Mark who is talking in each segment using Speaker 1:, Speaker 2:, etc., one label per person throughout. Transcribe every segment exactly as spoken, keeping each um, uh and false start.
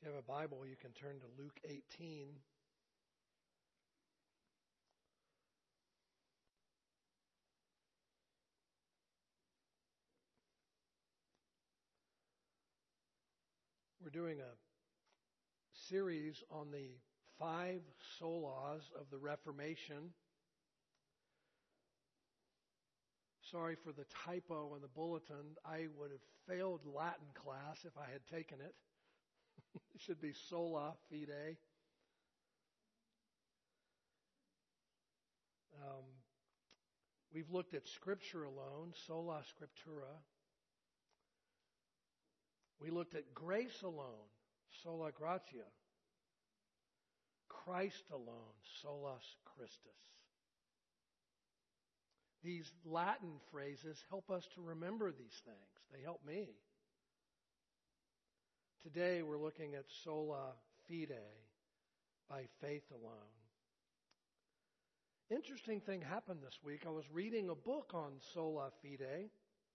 Speaker 1: If you have a Bible, you can turn to Luke eighteen. We're doing a series on the five solas of the Reformation. Sorry for the typo on the bulletin. I would have failed Latin class if I had taken it. It should be sola fide. Um, we've looked at Scripture alone, sola scriptura. We looked at grace alone, sola gratia. Christ alone, solus Christus. These Latin phrases help us to remember these things. They help me. Today we're looking at sola fide, by faith alone. Interesting thing happened this week. I was reading a book on sola fide,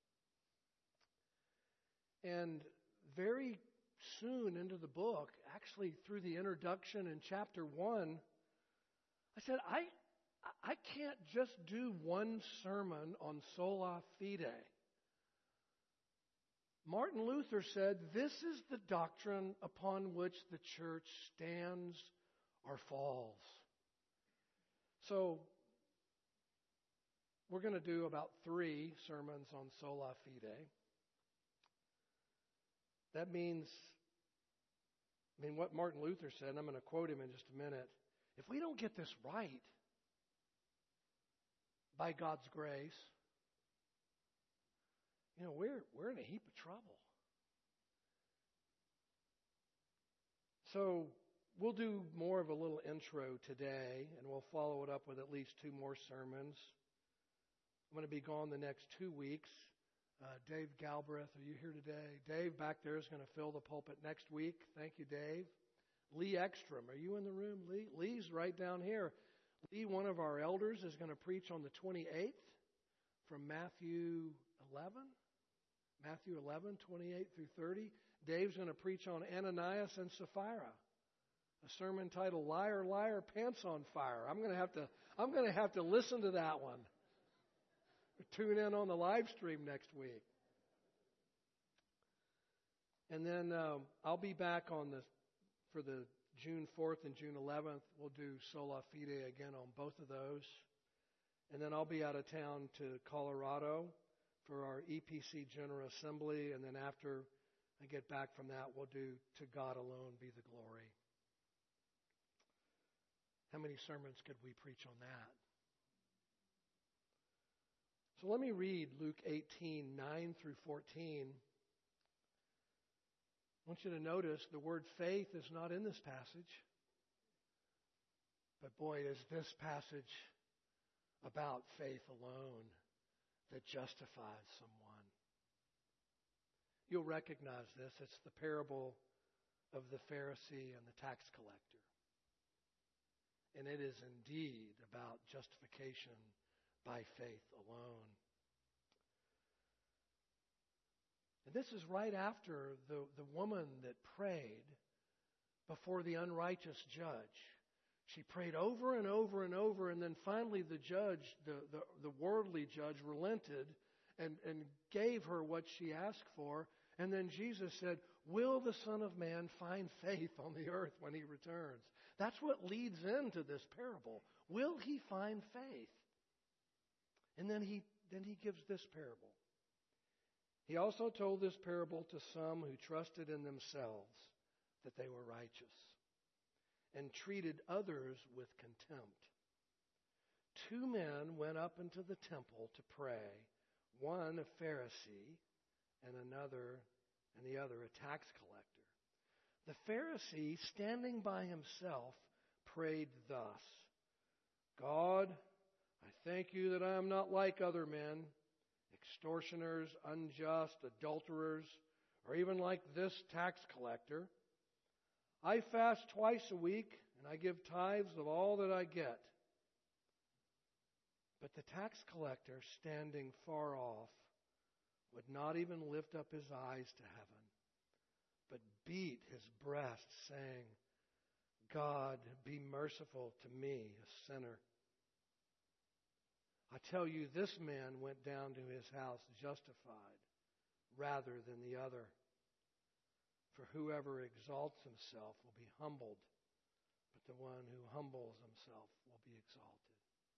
Speaker 1: and very soon into the book, actually through the introduction in chapter one, I said, I I can't just do one sermon on sola fide. Martin Luther said, this is the doctrine upon which the church stands or falls. So, we're going to do about three sermons on sola fide. That means, I mean, what Martin Luther said, and I'm going to quote him in just a minute, if we don't get this right, by God's grace, you know, we're we're in a heap of trouble. So we'll do more of a little intro today, and we'll follow it up with at least two more sermons. I'm going to be gone the next two weeks. Uh, Dave Galbraith, are you here today? Dave back there is going to fill the pulpit next week. Thank you, Dave. Lee Ekstrom, are you in the room, Lee? Lee's right down here. Lee, one of our elders, is going to preach on the twenty-eighth from Matthew eleven. Matthew eleven, twenty-eight through thirty. Dave's going to preach on Ananias and Sapphira, a sermon titled "Liar, Liar, Pants on Fire." I'm going to have to. I'm going to have to listen to that one. Tune in on the live stream next week. And then um, I'll be back on the for the June fourth and June eleventh. We'll do sola fide again on both of those. And then I'll be out of town to Colorado for our E P C General Assembly. And then after I get back from that, we'll do "To God Alone Be the Glory." How many sermons could we preach on that? So let me read Luke eighteen, nine through fourteen. I want you to notice the word faith is not in this passage. But boy, is this passage about faith alone that justifies someone. You'll recognize this. It's the parable of the Pharisee and the tax collector. And it is indeed about justification by faith alone. And this is right after the, the woman that prayed before the unrighteous judge. She prayed over and over and over, and then finally the judge, the, the, the worldly judge, relented and, and gave her what she asked for. And then Jesus said, will the Son of Man find faith on the earth when he returns? That's what leads into this parable. Will he find faith? And then he then he gives this parable. He also told this parable to some who trusted in themselves that they were righteous and treated others with contempt. Two men went up into the temple to pray, one a Pharisee and another and the other a tax collector. The Pharisee, standing by himself, prayed thus: God, I thank you that I am not like other men, extortioners, unjust, adulterers, or even like this tax collector. I fast twice a week, and I give tithes of all that I get. But the tax collector, standing far off, would not even lift up his eyes to heaven, but beat his breast, saying, God, be merciful to me, a sinner. I tell you, this man went down to his house justified rather than the other. For whoever exalts himself will be humbled, but the one who humbles himself will be exalted.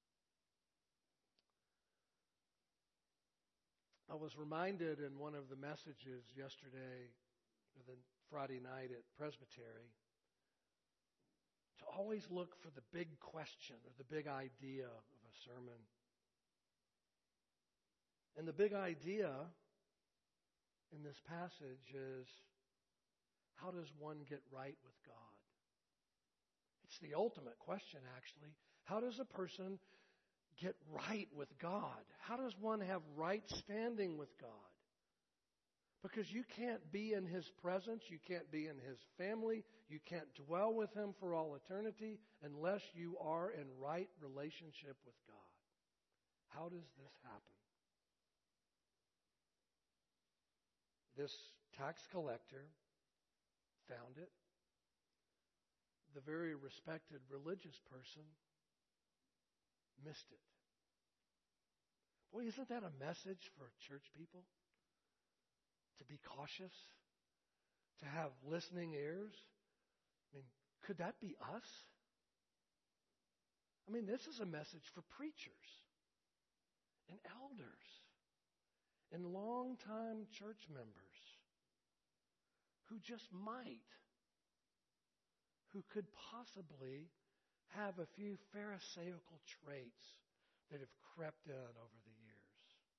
Speaker 1: I was reminded in one of the messages yesterday, or the Friday night at Presbytery, to always look for the big question or the big idea of a sermon. And the big idea in this passage is, how does one get right with God? It's the ultimate question, actually. How does a person get right with God? How does one have right standing with God? Because you can't be in His presence, you can't be in His family, you can't dwell with Him for all eternity unless you are in right relationship with God. How does this happen? This tax collector found it. The very respected religious person missed it. Boy, isn't that a message for church people? To be cautious? To have listening ears? I mean, could that be us? I mean, this is a message for preachers and elders and longtime church members who just might, who could possibly have a few pharisaical traits that have crept in over the years.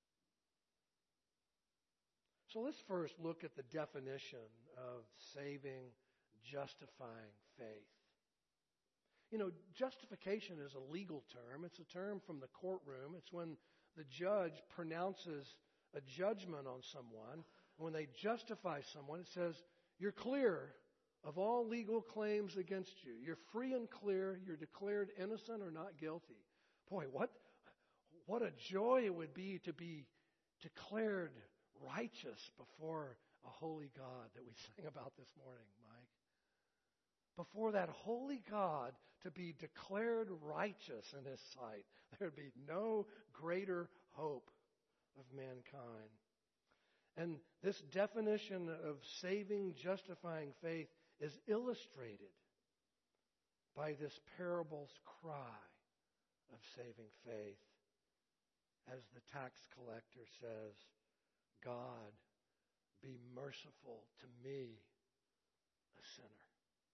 Speaker 1: So let's first look at the definition of saving, justifying faith. You know, justification is a legal term. It's a term from the courtroom. It's when the judge pronounces a judgment on someone. When they justify someone, it says, you're clear of all legal claims against you. You're free and clear. You're declared innocent or not guilty. Boy, what, what a joy it would be to be declared righteous before a holy God that we sang about this morning, Mike. Before that holy God, to be declared righteous in His sight. There'd be no greater hope of mankind. And this definition of saving, justifying faith is illustrated by this parable's cry of saving faith. As the tax collector says, God, be merciful to me, a sinner.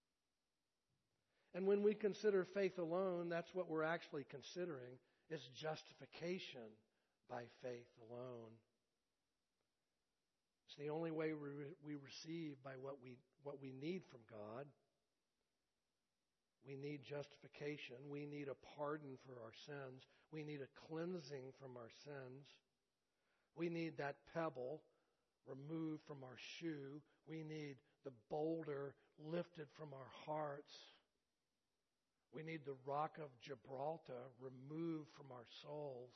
Speaker 1: And when we consider faith alone, that's what we're actually considering, is justification by faith alone. It's the only way we, we receive by what we, what we need from God. We need justification. We need a pardon for our sins. We need a cleansing from our sins. We need that pebble removed from our shoe. We need the boulder lifted from our hearts. We need the rock of Gibraltar removed from our souls.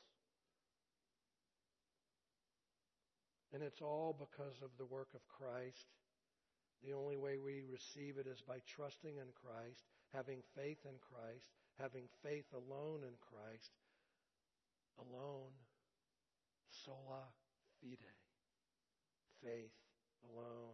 Speaker 1: And it's all because of the work of Christ. The only way we receive it is by trusting in Christ, having faith in Christ, having faith alone in Christ. Alone. Sola fide. Faith alone.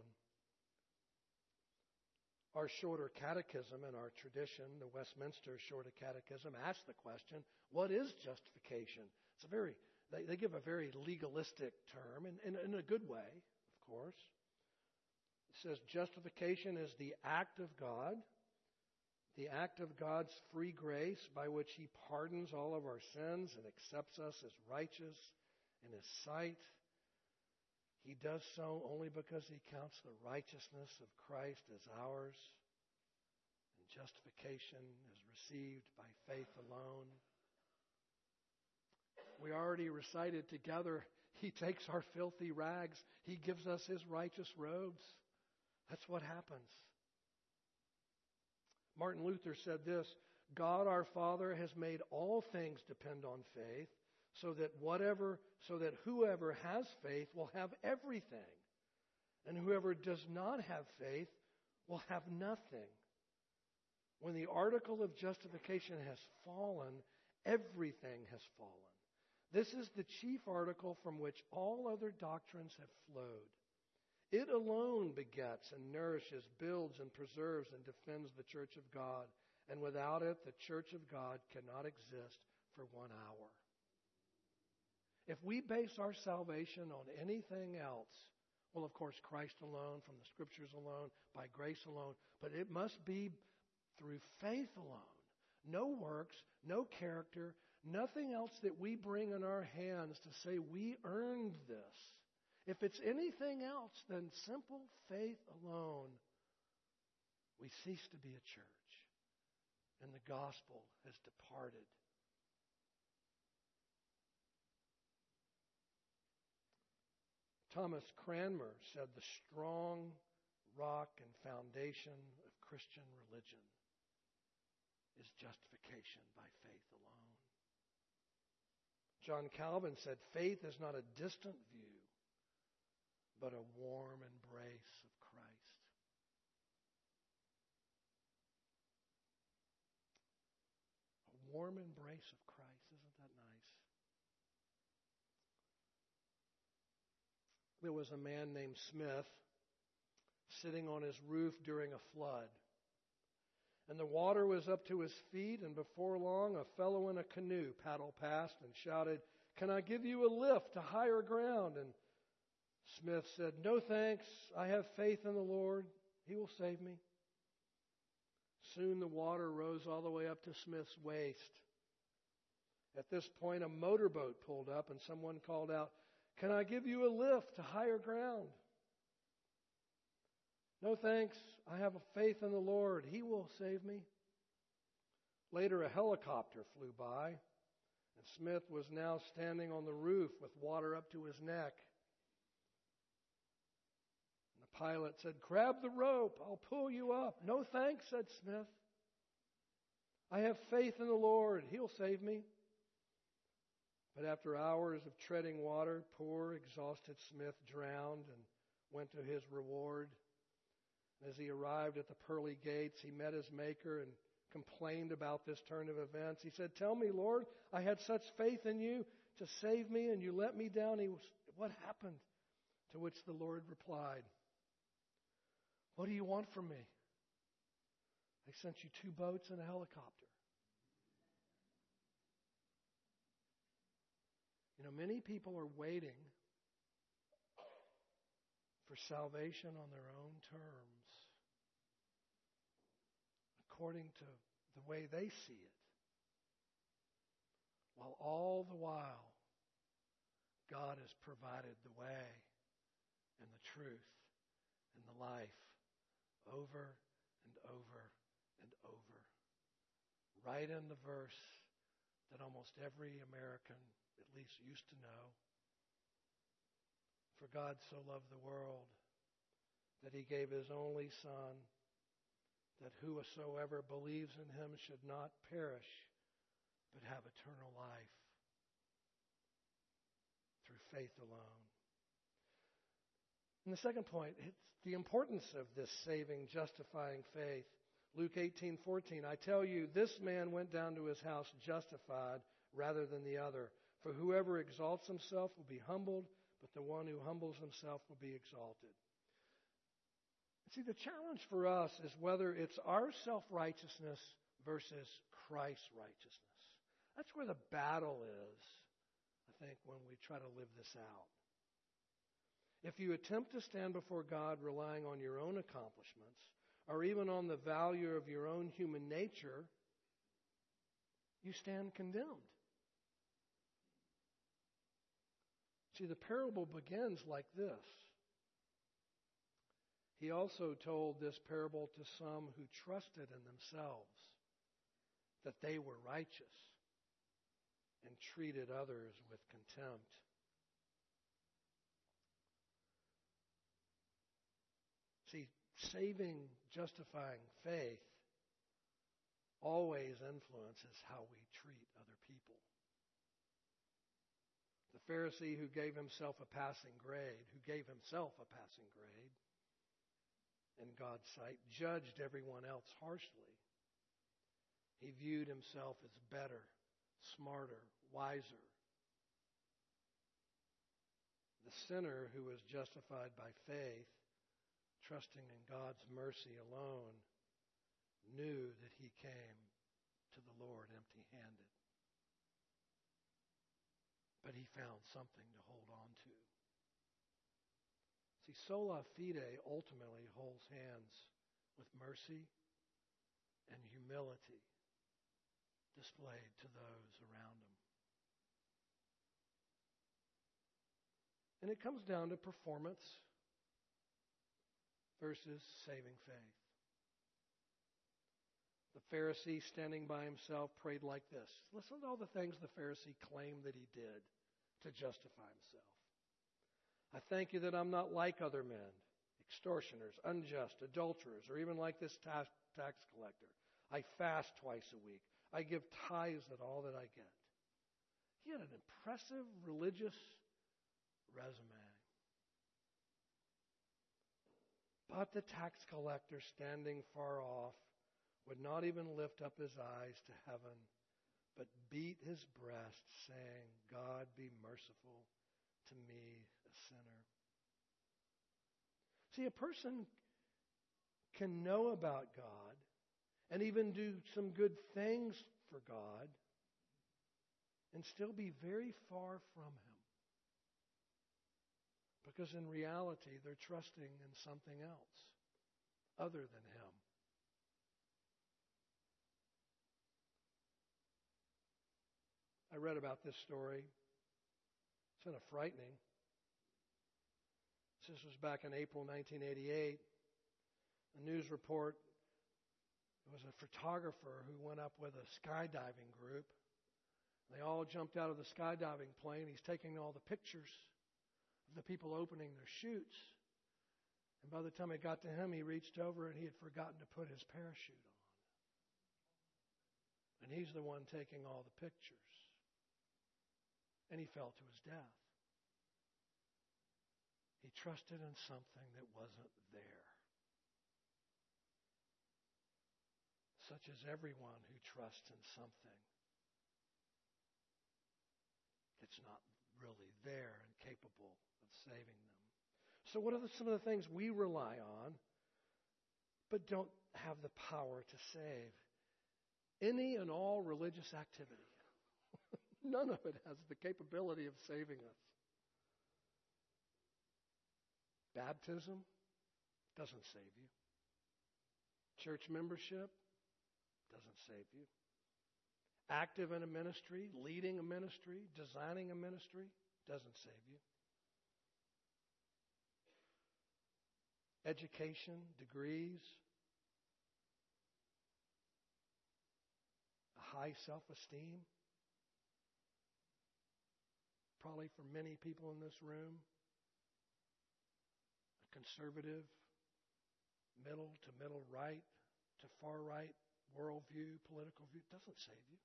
Speaker 1: Our shorter catechism in our tradition, the Westminster Shorter Catechism, asks the question, what is justification? It's a very, they, they give a very legalistic term, and in a good way, of course. It says justification is the act of God, the act of God's free grace by which He pardons all of our sins and accepts us as righteous in His sight. He does so only because He counts the righteousness of Christ as ours. And justification is received by faith alone. We already recited together, He takes our filthy rags. He gives us His righteous robes. That's what happens. Martin Luther said this, God our Father has made all things depend on faith, so that whatever, so that whoever has faith will have everything. And whoever does not have faith will have nothing. When the article of justification has fallen, everything has fallen. This is the chief article from which all other doctrines have flowed. It alone begets and nourishes, builds and preserves and defends the church of God. And without it, the church of God cannot exist for one hour. If we base our salvation on anything else, well, of course, Christ alone, from the Scriptures alone, by grace alone, but it must be through faith alone. No works, no character, nothing else that we bring in our hands to say we earned this. If it's anything else than simple faith alone, we cease to be a church, and the gospel has departed. Thomas Cranmer said the strong rock and foundation of Christian religion is justification by faith alone. John Calvin said faith is not a distant view, but a warm embrace of Christ. A warm embrace of Christ. Isn't that nice? There was a man named Smith sitting on his roof during a flood. And the water was up to his feet, and before long a fellow in a canoe paddled past and shouted, "Can I give you a lift to higher ground?" And Smith said, "No thanks, I have faith in the Lord. He will save me." Soon the water rose all the way up to Smith's waist. At this point a motorboat pulled up and someone called out, "Can I give you a lift to higher ground?" "No thanks, I have a faith in the Lord. He will save me." Later a helicopter flew by, and Smith was now standing on the roof with water up to his neck. And the pilot said, "Grab the rope, I'll pull you up." "No thanks," said Smith. "I have faith in the Lord. He'll save me." But after hours of treading water, poor, exhausted Smith drowned and went to his reward. As he arrived at the pearly gates, he met his Maker and complained about this turn of events. He said, "Tell me, Lord, I had such faith in you to save me, and you let me down. He was, what happened?" To which the Lord replied, "What do you want from me? I sent you two boats and a helicopter." You know, many people are waiting for salvation on their own terms, according to the way they see it, while all the while God has provided the way and the truth and the life over and over and over, right in the verse that almost every American at least used to know. For God so loved the world that he gave his only Son, that whosoever believes in him should not perish, but have eternal life through faith alone. And the second point, it's the importance of this saving, justifying faith. Luke eighteen fourteen, "I tell you, this man went down to his house justified rather than the other. For whoever exalts himself will be humbled, but the one who humbles himself will be exalted." See, the challenge for us is whether it's our self-righteousness versus Christ's righteousness. That's where the battle is, I think, when we try to live this out. If you attempt to stand before God relying on your own accomplishments, or even on the value of your own human nature, you stand condemned. See, the parable begins like this. He also told this parable to some who trusted in themselves that they were righteous and treated others with contempt. See, saving, justifying faith always influences how we treat other people. The Pharisee who gave himself a passing grade, who gave himself a passing grade in God's sight, judged everyone else harshly. He viewed himself as better, smarter, wiser. The sinner who was justified by faith, trusting in God's mercy alone, knew that he came to the Lord empty-handed. But he found something to hold on to. See, sola fide ultimately holds hands with mercy and humility displayed to those around him. And it comes down to performance versus saving faith. The Pharisee standing by himself prayed like this. Listen to all the things the Pharisee claimed that he did to justify himself. I thank you that I'm not like other men, extortioners, unjust, adulterers, or even like this tax, tax collector. I fast twice a week. I give tithes at all that I get. He had an impressive religious resume. But the tax collector, standing far off, would not even lift up his eyes to heaven, but beat his breast, saying, God, be merciful to me, a sinner. See, a person can know about God and even do some good things for God and still be very far from Him. Because in reality, they're trusting in something else other than Him. I read about this story. It's kind of frightening. This was back in April nineteen eighty-eight. A news report. It was a photographer who went up with a skydiving group. They all jumped out of the skydiving plane. He's taking all the pictures of the people opening their chutes. And by the time it got to him, he reached over and he had forgotten to put his parachute on. And he's the one taking all the pictures. And he fell to his death. He trusted in something that wasn't there. Such as everyone who trusts in something that's not really there and capable of saving them. So what are the, some of the things we rely on but don't have the power to save? Any and all religious activity. None of it has the capability of saving us. Baptism doesn't save you. Church membership doesn't save you. Active in a ministry, leading a ministry, designing a ministry doesn't save you. Education, degrees, a high self-esteem, probably for many people in this room, a conservative, middle to middle right to far right worldview, political view, doesn't save you.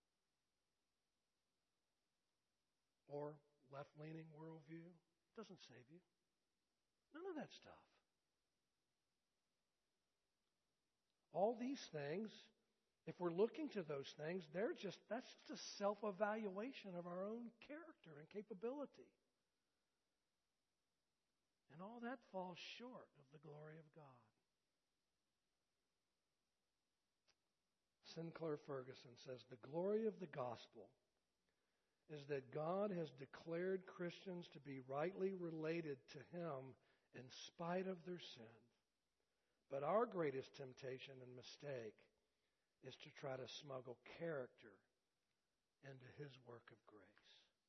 Speaker 1: Or left-leaning worldview, doesn't save you. None of that stuff. All these things, if we're looking to those things, they're just that's just a self-evaluation of our own character and capability. And all that falls short of the glory of God. Sinclair Ferguson says, the glory of the gospel is that God has declared Christians to be rightly related to Him in spite of their sin. But our greatest temptation and mistake is to try to smuggle character into His work of grace.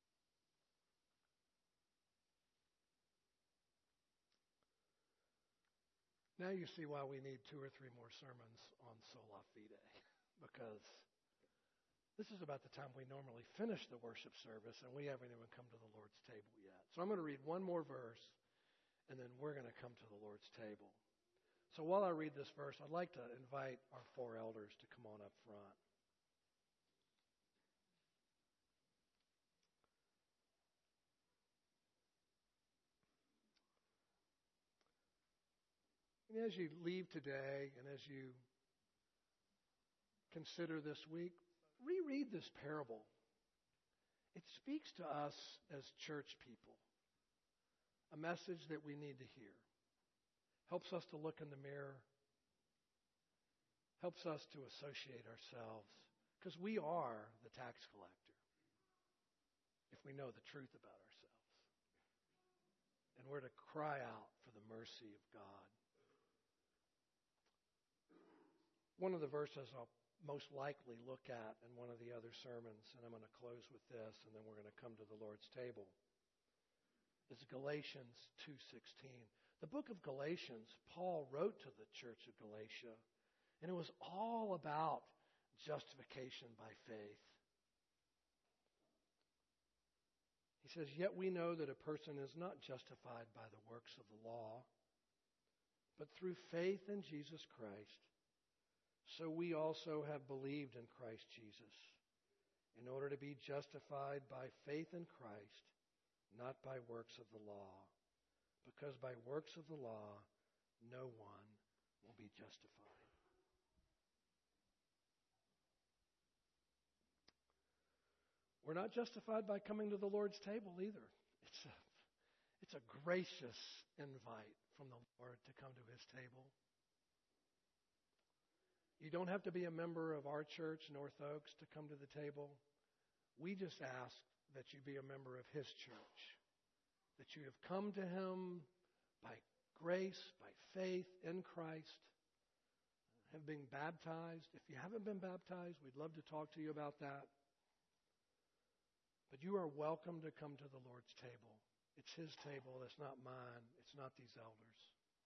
Speaker 1: Now you see why we need two or three more sermons on sola fide. Because this is about the time we normally finish the worship service, and we haven't even come to the Lord's table yet. So I'm going to read one more verse, and then we're going to come to the Lord's table. So while I read this verse, I'd like to invite our four elders to come on up front. as you leave today and as you consider this week, reread this parable. It speaks to us as church people, a message that we need to hear. Helps us to look in the mirror. Helps us to associate ourselves, because we are the tax collector if we know the truth about ourselves. And we're to cry out for the mercy of God. One of the verses I'll most likely look at in one of the other sermons, and I'm going to close with this, and then we're going to come to the Lord's table, is Galatians two sixteen. The book of Galatians, Paul wrote to the church of Galatia, and it was all about justification by faith. He says, "Yet we know that a person is not justified by the works of the law, but through faith in Jesus Christ. So we also have believed in Christ Jesus, in order to be justified by faith in Christ, not by works of the law. Because by works of the law, no one will be justified." We're not justified by coming to the Lord's table either. It's a, it's a gracious invite from the Lord to come to His table. You don't have to be a member of our church, North Oaks, to come to the table. We just ask that you be a member of His church, that you have come to Him by grace, by faith in Christ, have been baptized. If you haven't been baptized, we'd love to talk to you about that. But you are welcome to come to the Lord's table. It's His table. It's not mine. It's not these elders.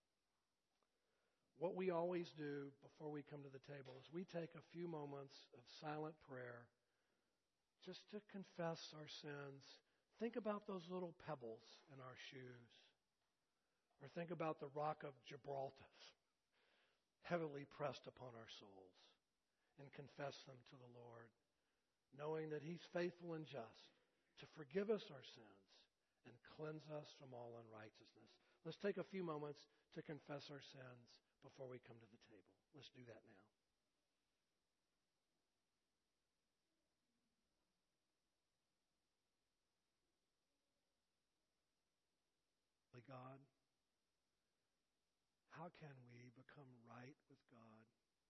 Speaker 1: What we always do before we come to the table is we take a few moments of silent prayer just to confess our sins. Think about those little pebbles in our shoes. Or think about the rock of Gibraltar heavily pressed upon our souls, and confess them to the Lord, knowing that He's faithful and just to forgive us our sins and cleanse us from all unrighteousness. Let's take a few moments to confess our sins before we come to the table. Let's do that now. God, how can we become right with God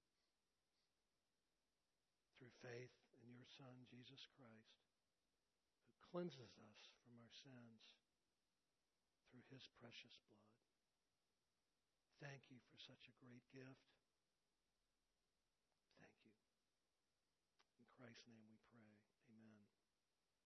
Speaker 1: through faith in your Son, Jesus Christ, who cleanses us from our sins through His precious blood? Thank you for such a great gift. Thank you. In Christ's name we pray.